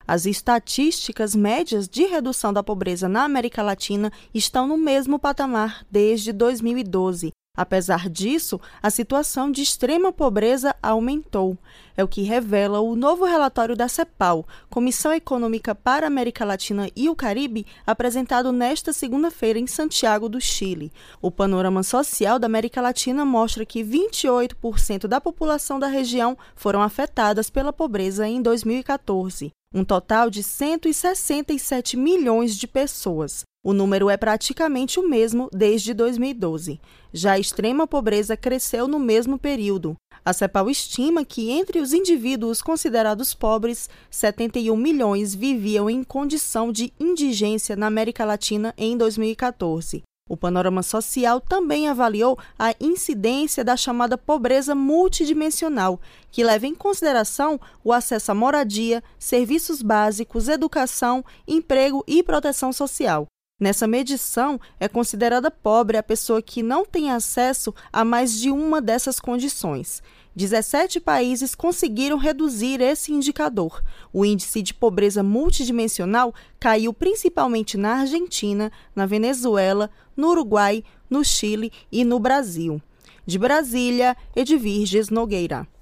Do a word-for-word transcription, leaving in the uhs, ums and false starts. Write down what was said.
As estatísticas médias de redução da pobreza na América Latina estão no mesmo patamar desde dois mil e doze. Apesar disso, a situação de extrema pobreza aumentou. É o que revela o novo relatório da CEPAL, Comissão Econômica para a América Latina e o Caribe, apresentado nesta segunda-feira em Santiago do Chile. O panorama social da América Latina mostra que vinte e oito por cento da população da região foram afetadas pela pobreza em dois mil e quatorze. Um total de cento e sessenta e sete milhões de pessoas. O número é praticamente o mesmo desde dois mil e doze. Já a extrema pobreza cresceu no mesmo período. A CEPAL estima que entre os indivíduos considerados pobres, setenta e um milhões viviam em condição de indigência na América Latina em dois mil e quatorze. O panorama social também avaliou a incidência da chamada pobreza multidimensional, que leva em consideração o acesso à moradia, serviços básicos, educação, emprego e proteção social. Nessa medição, é considerada pobre a pessoa que não tem acesso a mais de uma dessas condições. dezessete países conseguiram reduzir esse indicador. O índice de pobreza multidimensional caiu principalmente na Argentina, na Venezuela, no Uruguai, no Chile e no Brasil. De Brasília, Edvirges Nogueira.